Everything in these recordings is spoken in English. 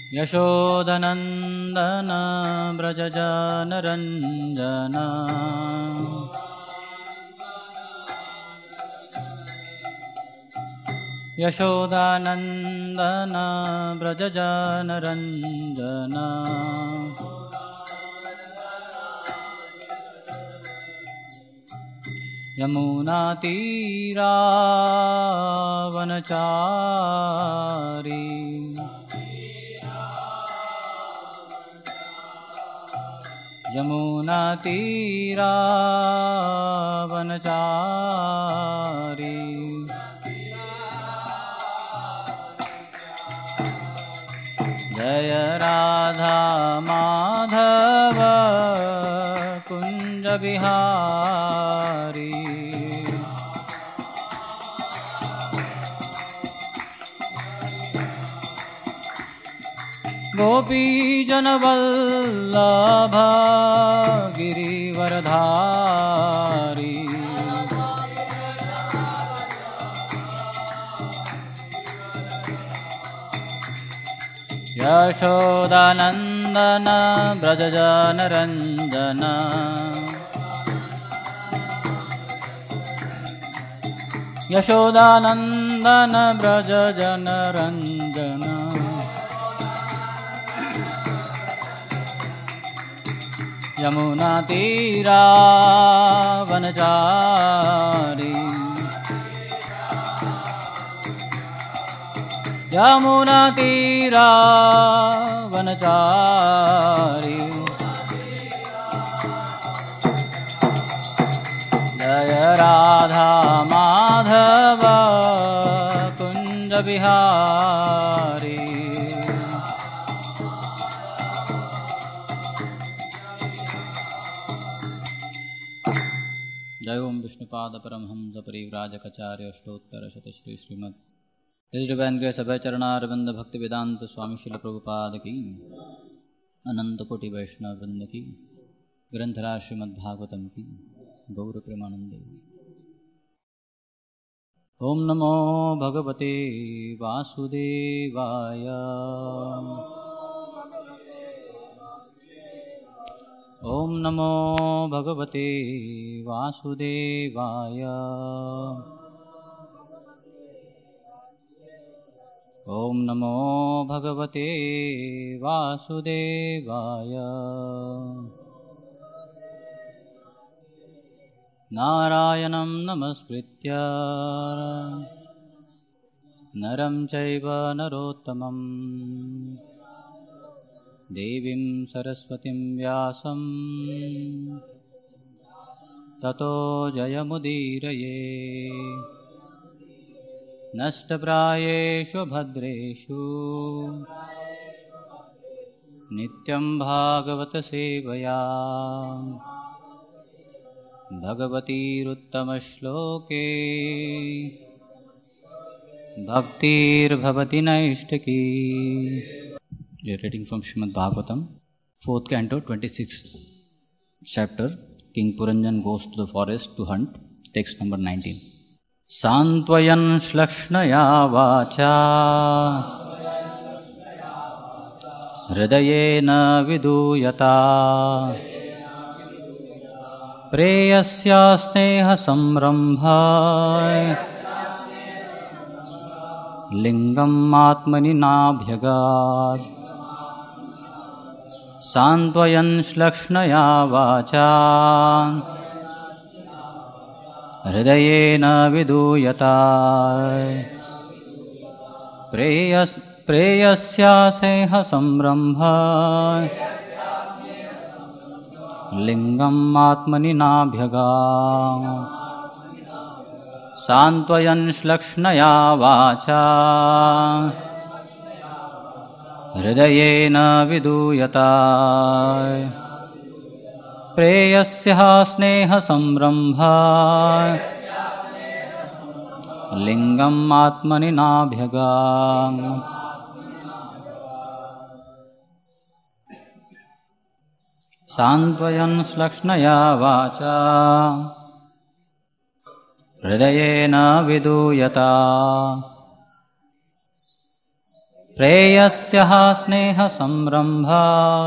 यशोदनन्दन व्रजजनरञ्जन यशोदानन्दन व्रजजनरञ्जन यमुनातीरावनचारी यमुनातीरावनचारी जय राधा माधव कुंज बिहारी गोपी जनवल्लभ गिरिवरधारी यशोदानन्दन व्रजजनरञ्जन यशोदानन्दन व्रजजनरञ्जन यमुनातीरावनचारी यमुनातीरावनचारी जय राधा माधव कुंज बिहारी जय ओम विष्णुपाद परमहंस परिव्राजकाचार्य अष्टोत्तर शतश्री श्रीमद डिवाइन ग्रेस अभय चरणारविंद भक्ति वेदांत स्वामी शिल प्रभुपाद की अनंत कोटि वैष्णव वृंद की ग्रंथराज श्रीमद्भागवतम की गौर प्रेमानंद। ओम नमो भगवते वासुदेवाय ओम नमो भगवते वासुदेवाय ओम नमो भगवते वासुदेवाय नारायणं नमस्कृत्य नरं चैव नरोत्तमं देवीं सरस्वतीं व्यासं ततो जयमुदीरये। नष्टप्रायेषु भद्रेषु नित्यं भागवत सेवया भगवतीरुत्तमश्लोके भक्तिर्भवति नैष्ठिकी। Reading from Srimad Bhagavatam, 4th canto, 26th chapter. King Puranjan goes to the forest to hunt. Text number 19. सान्त्वयन् श्लक्ष्णया वाचा हृदयेन विदूयता प्रेयस्या स्नेहसंरम्भा लिङ्गम् आत्मनि नाभ्यगात्। सान्त्वयन् श्लक्ष्णया वाचा हृदयेन विदूयता प्रेयस्या स्नेहसंरम्भा लिङ्गम् आत्मनि नाभ्यगात्। सान्त्वयन् श्लक्ष्णया वाचा हृदयेन विदूयता प्रेयस्या स्नेहसंरम्भा लिङ्गम् आत्मनि नाभ्यगात्। सान्त्वयन् श्लक्ष्णया वाचा हृदयेन विदूयता प्रेयस्यः स्नेहसंरम्भा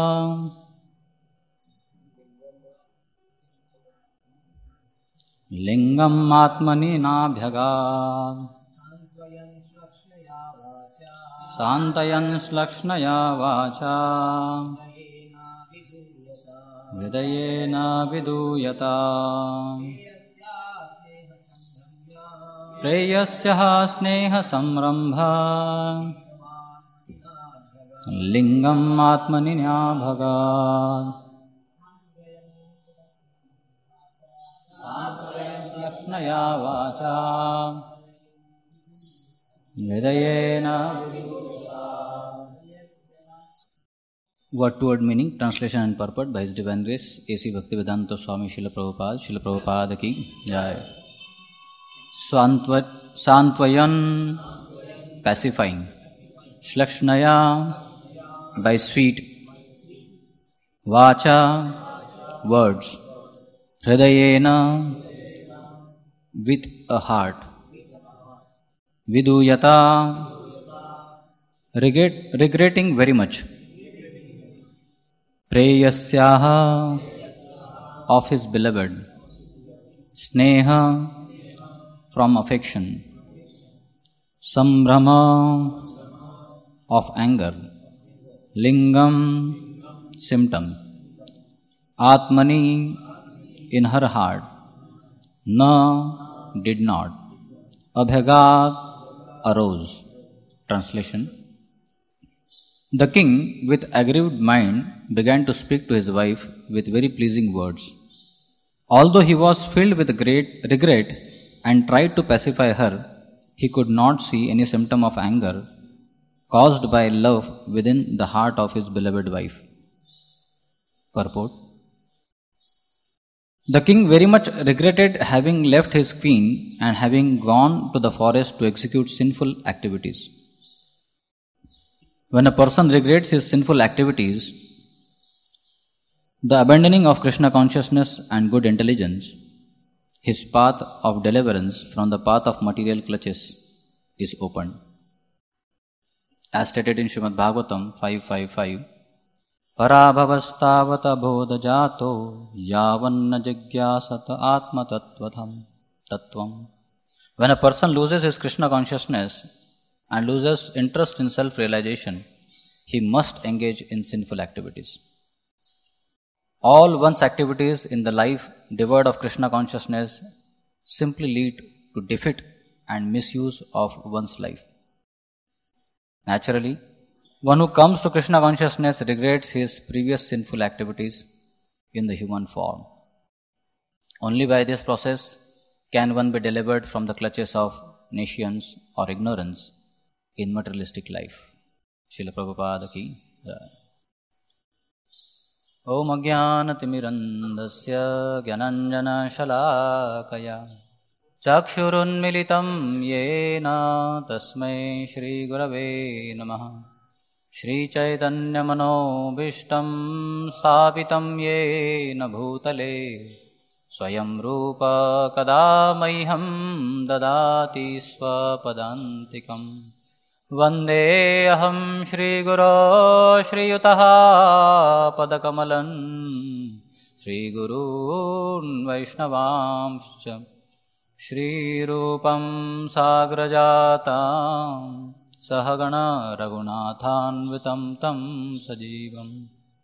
लिंगम् आत्मनि नाभ्यगात् सान्तयन् श्लक्ष्णया वाचा हृदयेन विदूयता प्रेयस्यः स्नेहसंरम्भा लिंगम् आत्मनि नाभ्यगात् श्लक्ष्णया वाचा हृदयेन Word to word meaning, translation and purport by His Divine Grace A.C. Bhaktivedanta Swami Srila Prabhupada ki Jai. Santvayan, pacifying. Shlakshnaya, by sweet. Vacha, words. Hridayena, with a heart. Viduyata, regretting very much. Preyasyaha, of his beloved. Sneha, from affection. Sambrama, of anger. Lingam, symptom. Atmani, in her heart. Na, did not. Abhagat, arose. Translation. The king, with aggrieved mind, began to speak to his wife with very pleasing words. Although he was filled with great regret and tried to pacify her, he could not see any symptom of anger caused by love within the heart of his beloved wife. Purport. The king very much regretted having left his queen and having gone to the forest to execute sinful activities. When a person regrets his sinful activities, the abandoning of Krishna consciousness and good intelligence, his path of deliverance from the path of material clutches is opened. As stated in Srimad Bhagavatam 5.5.5, Parabhavasthavata bodhajato yavanna jigyasata atma tattvam. When a person loses his Krishna consciousness and loses interest in self-realization, he must engage in sinful activities. All one's activities in the life devoid of Krishna consciousness simply lead to defeat and misuse of one's life. Naturally, one who comes to Krishna consciousness regrets his previous sinful activities in the human form. Only by this process can one be delivered from the clutches of nescience or ignorance in materialistic life. Srila Prabhupada ki Jai. Om Ajnanatirmirandasya Gyananjana Shalakaya Chakshurunmilitam Yena Tasmai Shri Gurave Namaha Shri Chaitanya Manobishtam Sthapitam Yena Bhutale Swayam Rupa Kada Maiham Dadati Swapadantikam Vande aham Shri Guru Shri Yutaha Padakamalan Shri Gurun Vaishnavamscha Shri Rupam Sagrajatam Sahagana Raghunathanvitam Tam Sajivam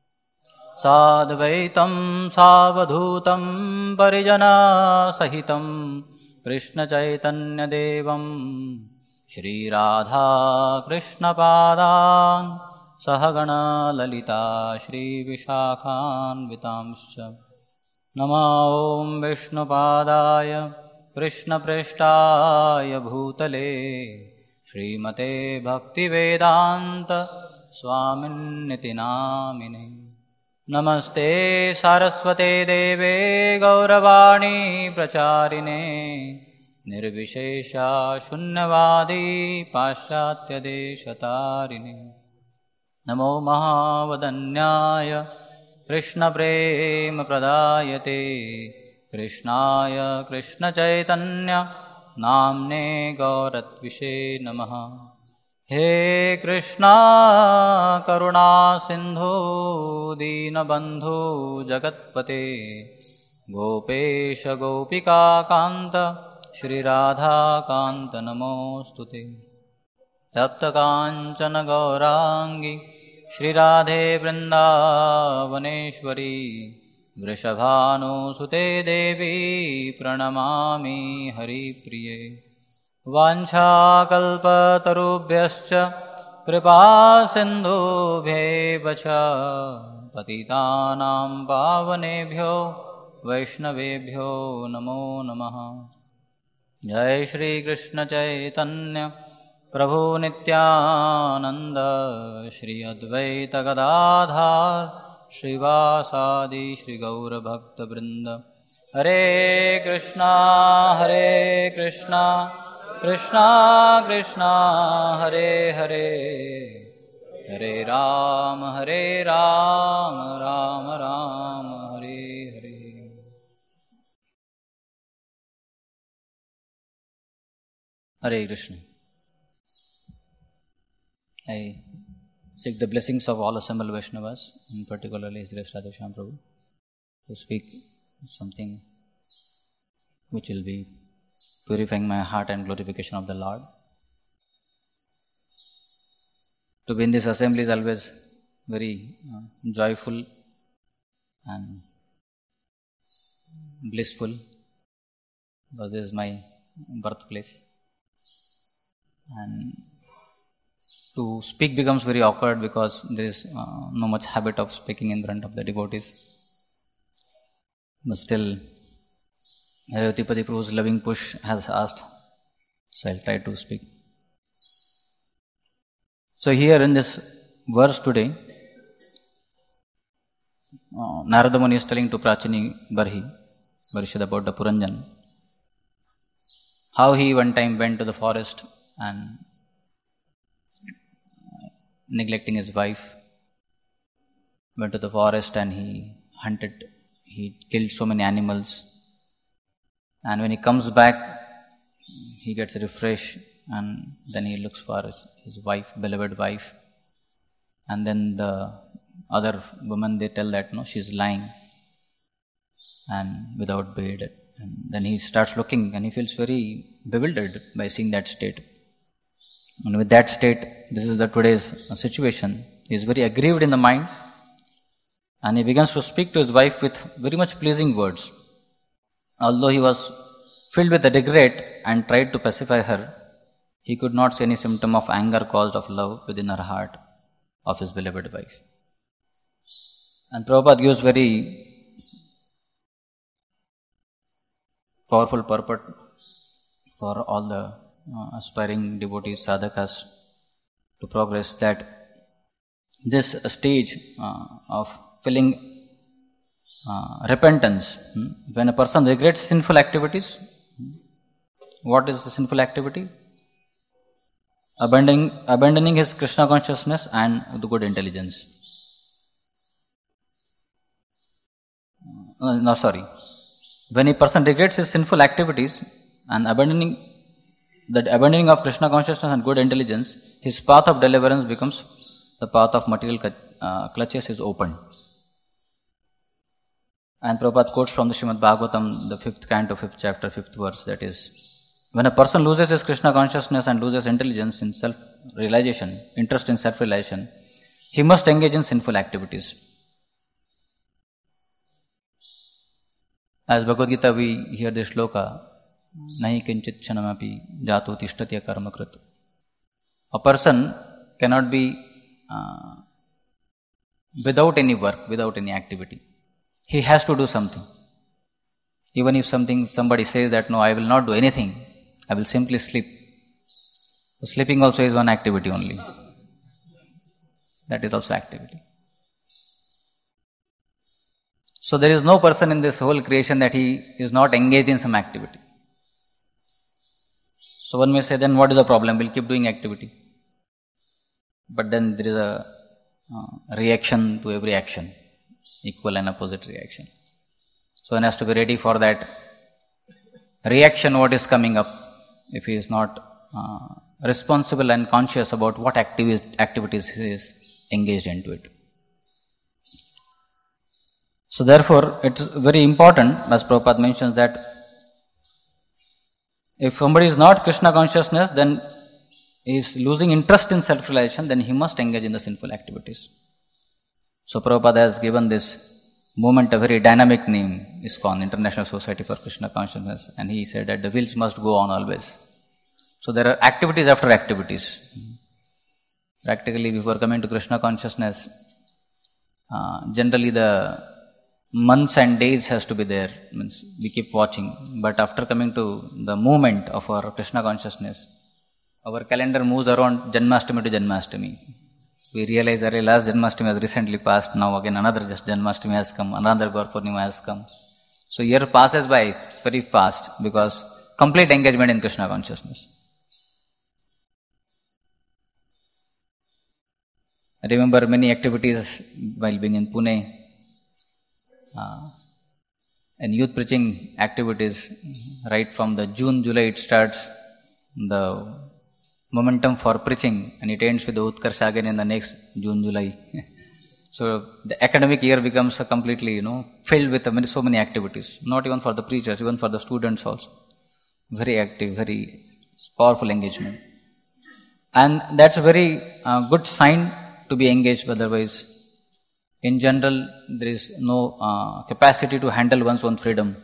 Sadvaitam Savadhutam Parijana Sahitam Krishna Chaitanya Devam Shri Radha Krishna Padan Sahagana Lalita Shri Vishakhan Vitamscha Nama Om Vishnu Padaya Krishna Preshtaya Bhutale Shri Mate Bhakti Vedanta Swamin Niti Namine Namaste Saraswate Deve Gauravani Pracharine Nirvishesha Shunyavadi Paschatya Deshatarine Namo Mahavadanyaya Krishna Prema Pradayate Krishnaya Krishna Chaitanya Namne Gauratvishe Namaha हे कृष्णा करुणा सिंधु दीनबंधु जगत्पते गोपेश गोपिका कांत श्री राधा कांत नमोस्तुते। तप्त कांचन गौरांगी श्री राधे वृंदावनेश्वरी वृषभानुसुते देवी प्रणमामि हरिप्रिये। वाञ्छाकल्पतरुभ्यश्च कृपा सिन्धुभ्यैव च पतितानां पावनेभ्यो वैष्णवेभ्यो नमो नमः। जय श्री कृष्ण चैतन्य प्रभु नित्यानंद श्री अद्वैत गदाधर श्रीवासादि श्री गौर भक्त वृंद। हरे कृष्णा कृष्णा कृष्णा हरे हरे, हरे Ram Ram Ram Hare Hare. Hare Krishna. I seek the blessings of all assembled Vaishnavas, and particularly His Grace Radheshyam Prabhu, to speak something which will be purifying my heart and glorification of the Lord. To be in this assembly is always very joyful and blissful, because this is my birthplace. And to speak becomes very awkward because there is no much habit of speaking in front of the devotees. But still, Revati Prabhu's loving push has asked, so I'll try to speak. So here in this verse today, Narada Muni is telling to Prachini Barishad about the Puranjan, how he one time went to the forest and neglecting his wife, went to the forest and he hunted, he killed so many animals, and when he comes back he gets refreshed, and then he looks for his wife, beloved wife, and then the other woman, they tell that no, she's lying and without bed, and then he starts looking and he feels very bewildered by seeing that state. And with that state, this is the today's situation. He is very aggrieved in the mind, and he begins to speak to his wife with very much pleasing words. Although he was filled with regret and tried to pacify her, he could not see any symptom of anger caused of love within her heart of his beloved wife. And Prabhupada gives very powerful purport for all the aspiring devotees, sadhakas, to progress, that this stage of feeling repentance, when a person regrets sinful activities, what is the sinful activity? Abandoning his Krishna consciousness and the good intelligence. When a person regrets his sinful activities and abandoning of Krishna consciousness and good intelligence, his path of deliverance becomes the path of material clutches is opened. And Prabhupada quotes from the Srimad Bhagavatam, the 5th canto, 5th chapter, 5th verse, that is, when a person loses his Krishna consciousness and loses intelligence in self-realization, interest in self-realization, he must engage in sinful activities. As Bhagavad Gita, we hear this shloka, nahi kinchit chanamapi jato tishtatya karmakrit. A person cannot be without any work, without any activity. He has to do something. Even if somebody says that no, I will not do anything, I will simply sleep. So sleeping also is one activity only. That is also activity. So there is no person in this whole creation that he is not engaged in some activity. So one may say, then what is the problem? We'll keep doing activity. But then there is a reaction to every action, equal and opposite reaction. So one has to be ready for that reaction, what is coming up. If he is not responsible and conscious about what activities he is engaged into it. So therefore, it's very important, as Prabhupada mentions, that if somebody is not Krishna consciousness, then he is losing interest in self-realization, then he must engage in the sinful activities. So Prabhupada has given this movement a very dynamic name, ISKCON, International Society for Krishna Consciousness, and he said that the wheels must go on always. So there are activities after activities. Practically, before coming to Krishna consciousness, generally the months and days has to be there, means we keep watching. But after coming to the movement of our Krishna consciousness, our calendar moves around Janmashtami to Janmashtami. We realize that last Janmashtami has recently passed, now again another Janmashtami has come, another Gaur Purnima has come. So year passes by very fast because complete engagement in Krishna consciousness. I remember many activities while being in Pune, and youth preaching activities, right from the June, July it starts, the momentum for preaching, and it ends with the Utkarsha again in the next June, July. So the academic year becomes completely, filled with so many activities, not even for the preachers, even for the students also. Very active, very powerful engagement. And that's a very good sign to be engaged, otherwise in general, there is no capacity to handle one's own freedom.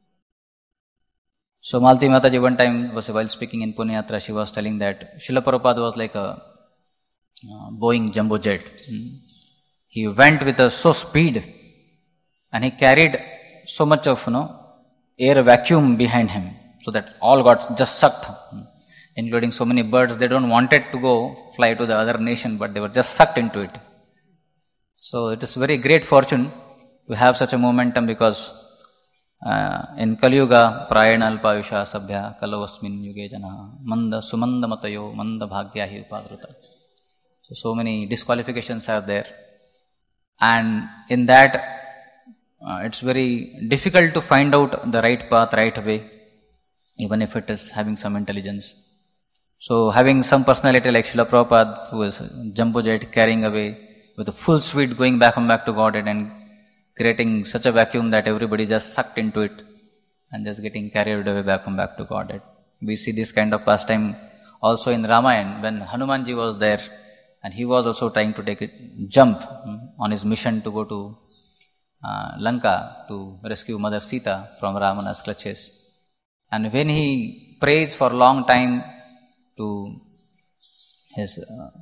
So Malti Mataji one time while speaking in Pune Yatra, she was telling that Srila Prabhupada was like a Boeing jumbo jet. He went with so speed and he carried so much of air vacuum behind him, so that all got just sucked, including so many birds. They don't wanted to go fly to the other nation, but they were just sucked into it. So it is very great fortune to have such a momentum, because in Kali Yuga, Prayana Alpayusha Sabhya Kalavasmin Yuge Jana Manda Sumanda Matayo Manda Bhagya Hi Upadruta. So many disqualifications are there. And in that, it's very difficult to find out the right path, right way, even if it is having some intelligence. So having some personality like Srila Prabhupada, who is jumbo jet carrying away with a full speed going back to Godhead and creating such a vacuum that everybody just sucked into it and just getting carried away back to Godhead. We see this kind of pastime also in Ramayana when Hanumanji was there, and he was also trying to take a jump on his mission to go to Lanka to rescue Mother Sita from Ravana's clutches. And when he prays for a long time to his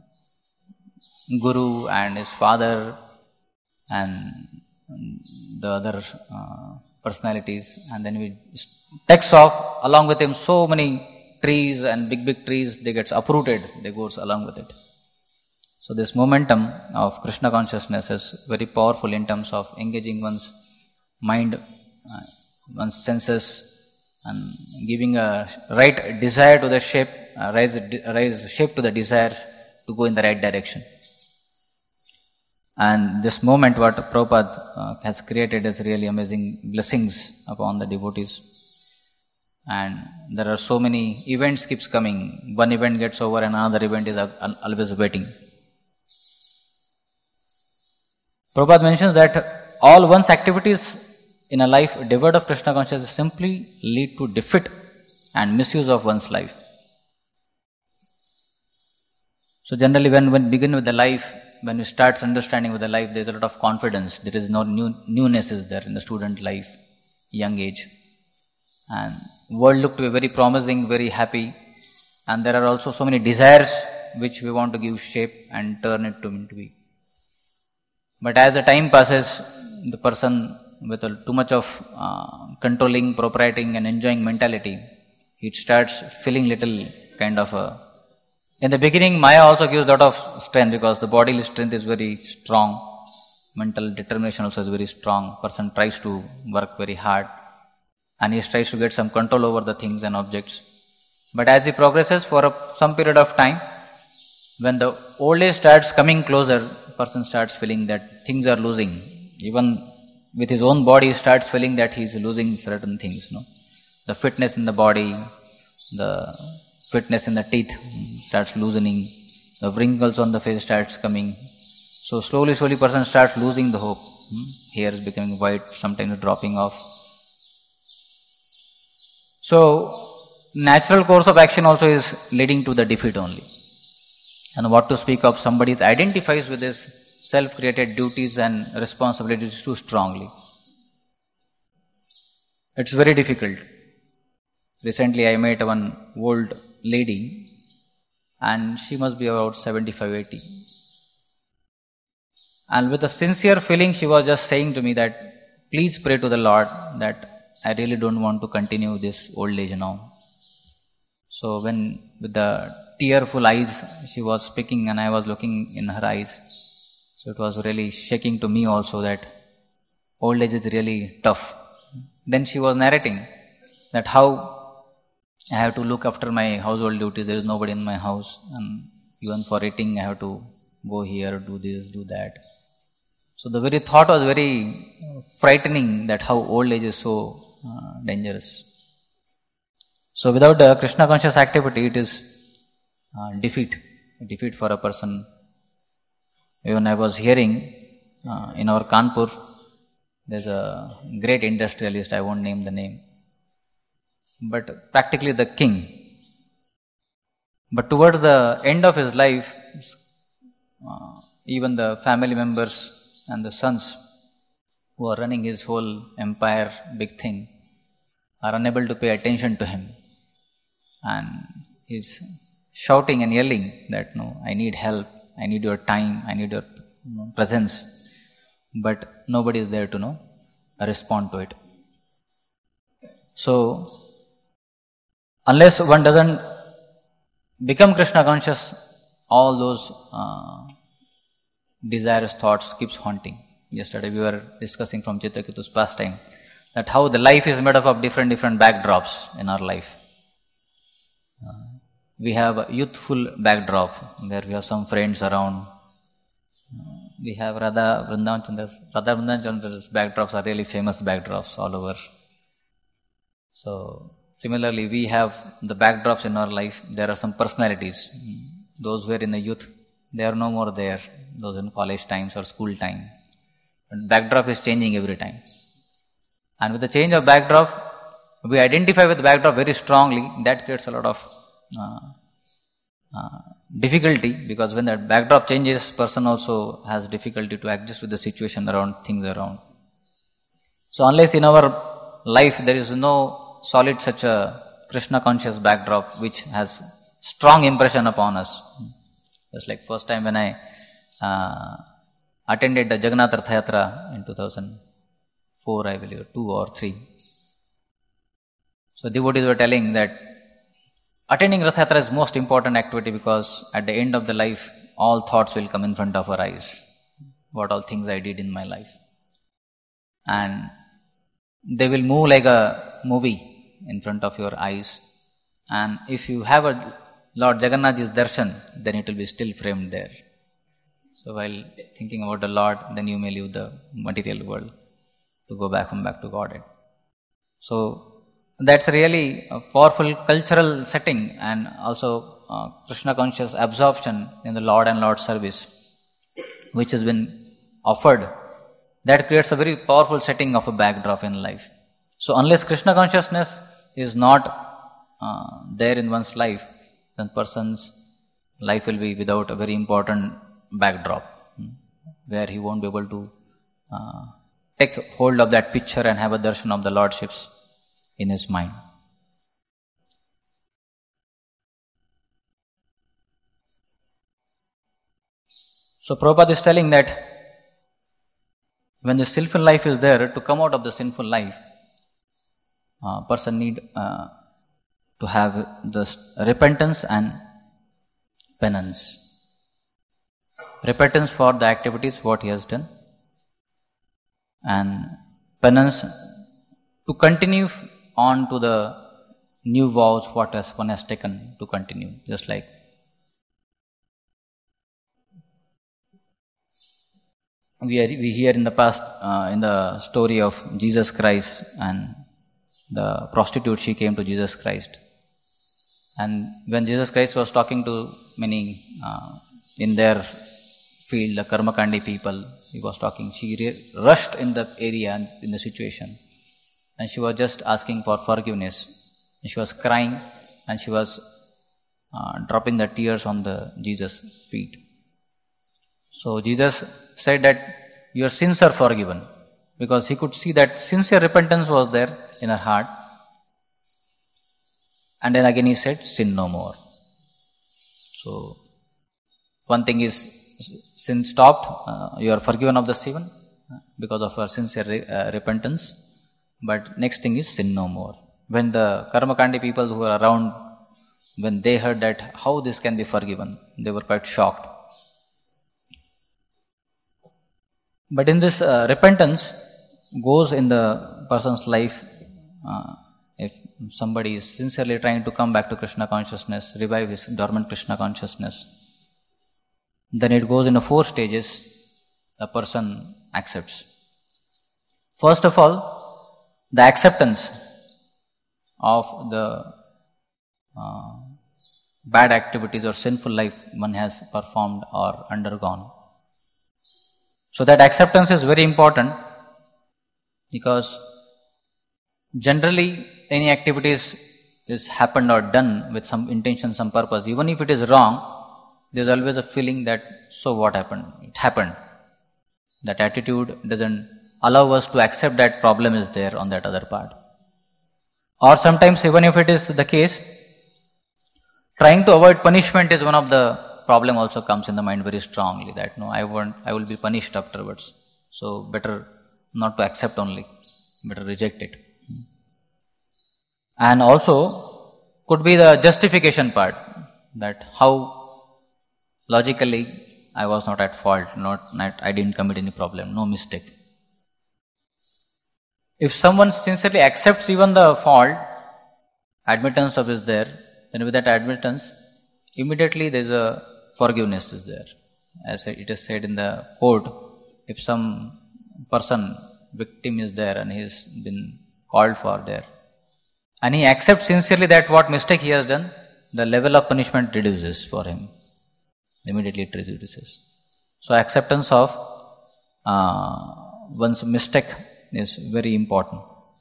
Guru and his father and the other personalities, and then he takes off along with him so many trees and big trees, they get uprooted, they goes along with it. So this momentum of Krishna consciousness is very powerful in terms of engaging one's mind, one's senses, and giving a right desire to the shape, raise shape to the desires to go in the right direction. And this moment what Prabhupada has created is really amazing blessings upon the devotees. And there are so many events keeps coming. One event gets over and another event is always waiting. Prabhupada mentions that all one's activities in a life devoid of Krishna consciousness simply lead to defeat and misuse of one's life. So generally when we begin with the life, when we start understanding with the life, there is a lot of confidence. There is no newness is there in the student life, young age. And world look to be very promising, very happy. And there are also so many desires which we want to give shape and turn it into be. But as the time passes, the person with too much of controlling, proprieting and enjoying mentality, it starts feeling little kind of in the beginning, Maya also gives a lot of strength because the bodily strength is very strong. Mental determination also is very strong. Person tries to work very hard and he tries to get some control over the things and objects. But as he progresses for some period of time, when the old age starts coming closer, person starts feeling that things are losing. Even with his own body, he starts feeling that he is losing certain things. The fitness in the body, the fitness in the teeth starts loosening, the wrinkles on the face starts coming. So slowly person starts losing the hope. Hair is becoming white, sometimes dropping off. So natural course of action also is leading to the defeat only. And what to speak of somebody that identifies with his self-created duties and responsibilities too strongly. It's very difficult. Recently I met one old lady and she must be about 75-80. And with a sincere feeling she was just saying to me that please pray to the Lord that I really don't want to continue this old age now. So when with the tearful eyes she was speaking and I was looking in her eyes, so it was really shaking to me also that old age is really tough. Then she was narrating that how I have to look after my household duties, there is nobody in my house, and even for eating I have to go here, do this, do that. So the very thought was very frightening that how old age is so dangerous. So without the Krishna conscious activity, it is defeat for a person. Even I was hearing in our Kanpur, there's a great industrialist, I won't name the name, but practically the king. But towards the end of his life, even the family members and the sons who are running his whole empire, big thing, are unable to pay attention to him. And he's shouting and yelling that, no, I need help, I need your time, I need your presence. But nobody is there to respond to it. So, unless one doesn't become Krishna conscious, all those desirous thoughts keeps haunting. Yesterday we were discussing from Chittaketu's pastime that how the life is made up of different backdrops in our life. We have a youthful backdrop where we have some friends around. We have Radha Vrindavan Chandra's backdrops are really famous backdrops all over. So similarly, we have the backdrops in our life. There are some personalities. Those who were in the youth, they are no more there. Those in college times or school time. But backdrop is changing every time. And with the change of backdrop, we identify with the backdrop very strongly. That creates a lot of difficulty, because when that backdrop changes, person also has difficulty to adjust with the situation around, things around. So unless in our life there is no solid such a Krishna conscious backdrop which has strong impression upon us. Just like first time when I attended the Jagannath Rath Yatra in 2004, I believe, 2 or 3. So devotees were telling that attending Rath Yatra is most important activity, because at the end of the life, all thoughts will come in front of our eyes. What all things I did in my life. And they will move like a movie in front of your eyes. And if you have a Lord Jagannath's darshan, then it will be still framed there. So while thinking about the Lord, then you may leave the material world to go back to Godhead. So that's really a powerful cultural setting, and also Krishna conscious absorption in the Lord and Lord service, which has been offered. That creates a very powerful setting of a backdrop in life. So unless Krishna consciousness is not there in one's life, then person's life will be without a very important backdrop, where he won't be able to take hold of that picture and have a darshan of the Lordships in his mind. So Prabhupada is telling that when the sinful life is there, to come out of the sinful life, person need to have this repentance and penance. Repentance for the activities what he has done, and penance to continue on to the new vows what one has taken to continue. Just like we hear in the past in the story of Jesus Christ and the prostitute, she came to Jesus Christ And when Jesus Christ was talking to many in their field, the Karmakandi people, he was talking, she rushed in the area and in the situation, and she was just asking for forgiveness. And she was crying, and she was dropping the tears on the Jesus' feet. So Jesus said that your sins are forgiven, because he could see that sincere repentance was there in her heart. And then again he said, sin no more. So one thing is sin stopped, you are forgiven of the sin because of your sincere repentance. But next thing is sin no more. When the Karmakandi people who were around, when they heard that how this can be forgiven, they were quite shocked. But in this repentance goes in the person's life, if somebody is sincerely trying to come back to Krishna consciousness, revive his dormant Krishna consciousness, then it goes in 4 stages a person accepts. First of all, the acceptance of the bad activities or sinful life one has performed or undergone. So that acceptance is very important, because generally any activities is happened or done with some intention, some purpose, even if it is wrong, there's always a feeling that, so what happened? It happened. That attitude doesn't allow us to accept that problem is there on that other part. Or sometimes even if it is the case, trying to avoid punishment is one of the problem also comes in the mind very strongly, that no, I will be punished afterwards. So better not to accept only, better reject it. And also could be the justification part, that how logically I was not at fault, I didn't commit any problem, no mistake. If someone sincerely accepts even the fault, admittance of is there, then with that admittance, immediately there is a forgiveness is there. As it is said in the court, if some person, victim is there and he has been called for there, and he accepts sincerely that what mistake he has done, the level of punishment reduces for him. Immediately it reduces. So acceptance of one's mistake is very important.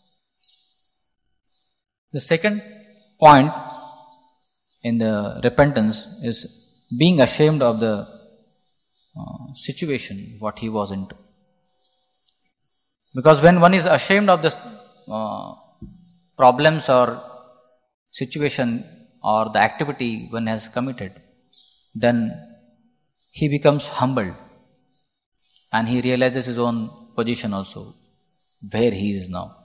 The second point in the repentance is being ashamed of the situation what he was into. Because when one is ashamed of the problems or situation or the activity one has committed, then he becomes humbled and he realizes his own position also, where he is now.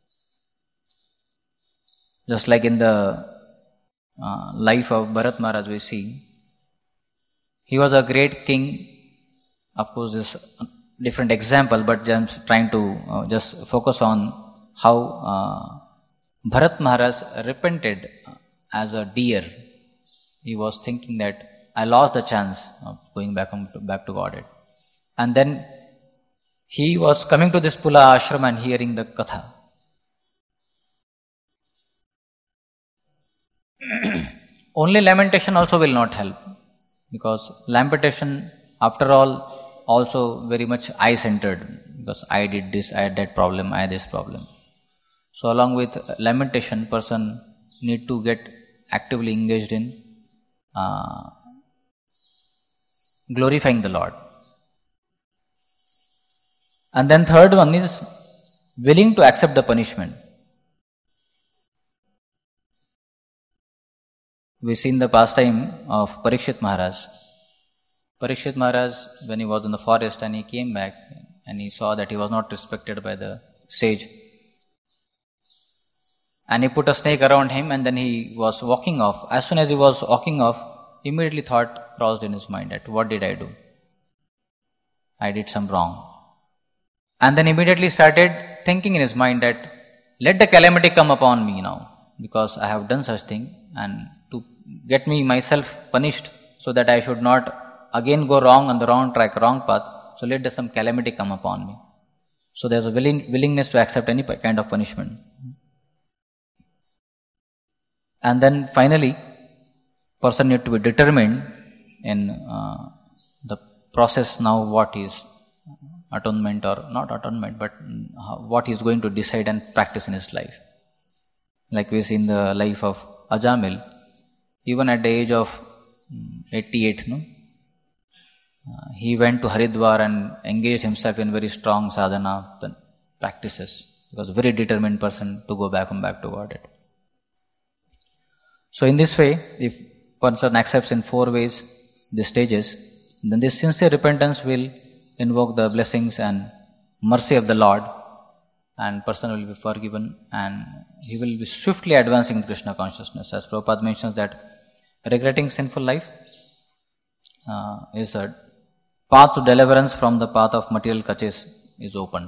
Just like in the life of Bharat Maharaj we see, he was a great king. Of course, this different example, but just trying to just focus on how Bharat Maharaj repented as a deer. He was thinking that I lost the chance of going back to Godhead. And then he was coming to this Pula ashram and hearing the katha. Only lamentation also will not help, because lamentation, after all, also very much I-centered, because I did this, I had that problem, I had this problem. So along with lamentation, person need to get actively engaged in glorifying the Lord. And then third one is willing to accept the punishment. We see in the pastime of Parikshit Maharaj. Parikshit Maharaj, when he was in the forest and he came back and he saw that he was not respected by the sage, and he put a snake around him and then he was walking off. As soon as he was walking off, immediately thought crossed in his mind that what did I do? I did some wrong. And then immediately started thinking in his mind that let the calamity come upon me now, because I have done such thing, and to get me myself punished so that I should not again go wrong on the wrong track, wrong path. So let some calamity come upon me. So there's a willingness to accept any kind of punishment. And then finally, person need to be determined in the process now what is atonement or not atonement, but what he is going to decide and practice in his life. Like we see in the life of Ajamil, even at the age of 88, he went to Haridwar and engaged himself in very strong sadhana practices. He was a very determined person to go back toward it. So in this way, if person accepts in 4 ways the stages, then this sincere repentance will invoke the blessings and mercy of the Lord, and person will be forgiven and he will be swiftly advancing in Krishna consciousness. As Prabhupada mentions that regretting sinful life is a path to deliverance from the path of material clutches is opened.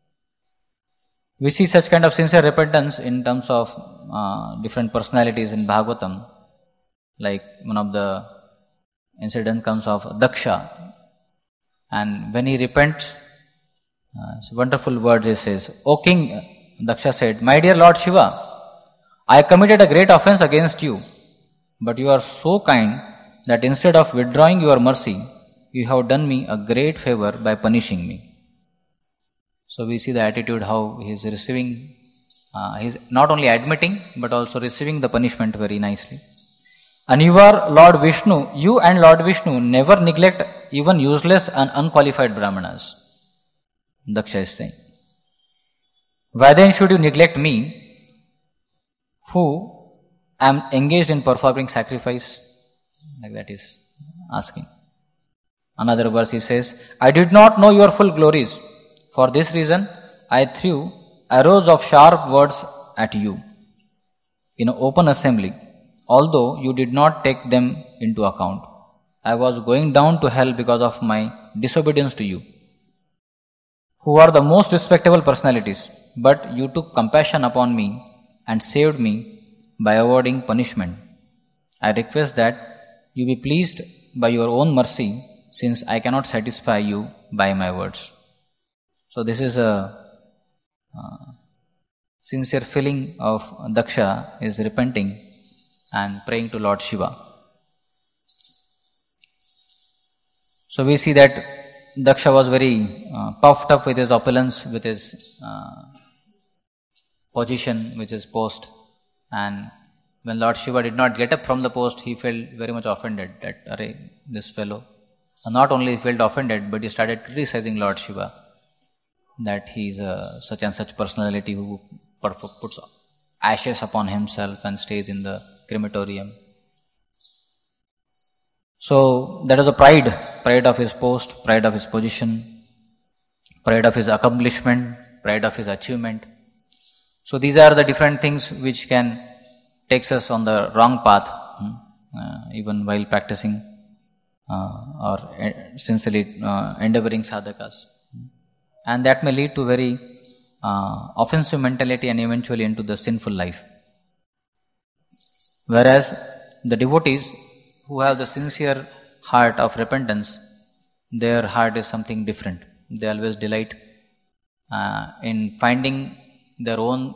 We see such kind of sincere repentance in terms of different personalities in Bhagavatam. Like one of the incident comes of Daksha, and when he repents, wonderful words he says, "O King," Daksha said, "My dear Lord Shiva, I committed a great offense against you, but you are so kind that instead of withdrawing your mercy, you have done me a great favor by punishing me." So we see the attitude how he is receiving, he is not only admitting but also receiving the punishment very nicely. And you are Lord Vishnu, you and Lord Vishnu never neglect even useless and unqualified Brahmanas, Daksha is saying. Why then should you neglect me, who am engaged in performing sacrifice? Like that is asking. Another verse he says, "I did not know your full glories. For this reason, I threw arrows of sharp words at you in an open assembly, although you did not take them into account. I was going down to hell because of my disobedience to you, who are the most respectable personalities, but you took compassion upon me and saved me by avoiding punishment. I request that you be pleased by your own mercy, since I cannot satisfy you by my words." So this is a sincere feeling of Daksha is repenting and praying to Lord Shiva. So we see that Daksha was very puffed up with his opulence, with his position, with his post, and when Lord Shiva did not get up from the post, he felt very much offended that, "Arey, this fellow," and not only he felt offended, but he started criticizing Lord Shiva, that he is such and such personality who puts ashes upon himself and stays in the crematorium. So that was a pride of his post, pride of his position, pride of his accomplishment, pride of his achievement. So these are the different things which can takes us on the wrong path, even while practicing or sincerely endeavoring sadhakas. And that may lead to very offensive mentality and eventually into the sinful life. Whereas the devotees who have the sincere heart of repentance, their heart is something different. They always delight in finding their own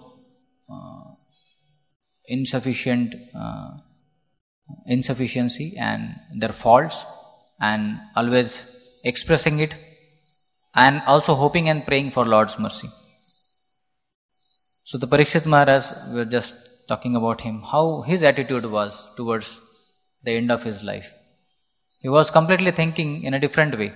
insufficiency and their faults, and always expressing it, and also hoping and praying for Lord's mercy. So the Parikshit Maharaj, we were just talking about him, how his attitude was towards the end of his life. He was completely thinking in a different way.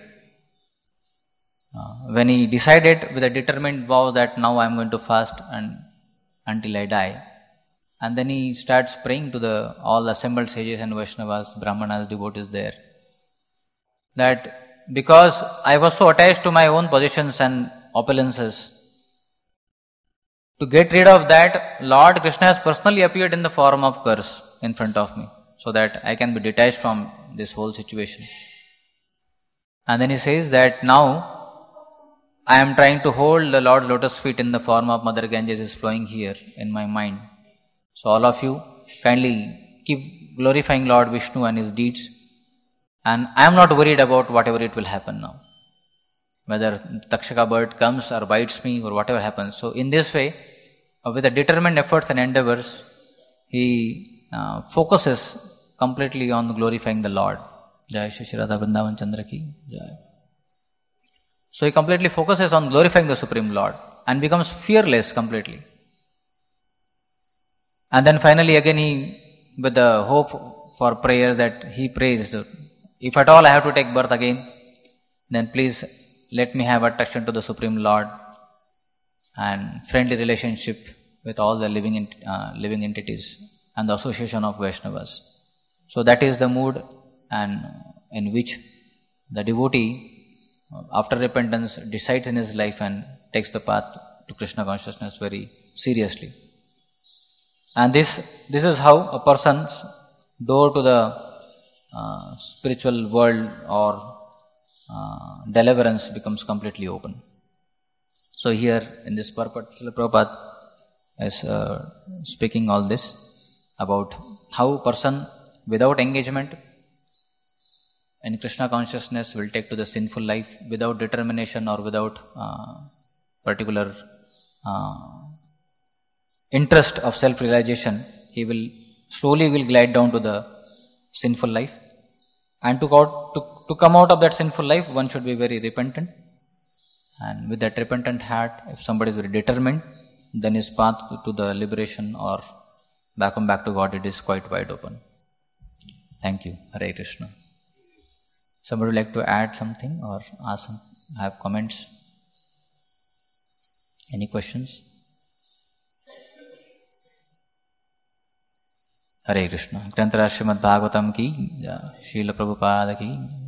When he decided with a determined vow that now I am going to fast and until I die, and then he starts praying to all assembled sages and Vaishnavas, Brahmanas, devotees there, that because I was so attached to my own positions and opulences, to get rid of that, Lord Krishna has personally appeared in the form of curse in front of me, so that I can be detached from this whole situation. And then he says that now I am trying to hold the Lord's lotus feet in the form of Mother Ganges is flowing here in my mind. So all of you kindly keep glorifying Lord Vishnu and his deeds, and I am not worried about whatever it will happen now, whether Takshaka bird comes or bites me or whatever happens. So in this way, with the determined efforts and endeavors, he focuses completely on glorifying the Lord. Jai Shri Shri Radha Vrindavan Chandra ki Jai. So he completely focuses on glorifying the Supreme Lord and becomes fearless completely. And then finally again he, with the hope for prayers that he prays, if at all I have to take birth again, then please let me have attraction to the Supreme Lord and friendly relationship with all the living entities and the association of Vaishnavas. So that is the mood and in which the devotee after repentance decides in his life and takes the path to Krishna consciousness very seriously. And this is how a person's door to the spiritual world or deliverance becomes completely open. So here in this purport, Srila Prabhupada is speaking all this about how a person without engagement in Krishna consciousness will take to the sinful life without determination or without particular interest of self-realization. He will slowly glide down to the sinful life, and to come out of that sinful life, one should be very repentant, and with that repentant heart, if somebody is very determined, then his path to the liberation or back to God, it is quite wide open. Thank you. Hare Krishna. Somebody would like to add something or ask, have comments? Any questions? Hare Krishna. Grantara Srimad Bhagavatam ki, Srila Prabhupada ki.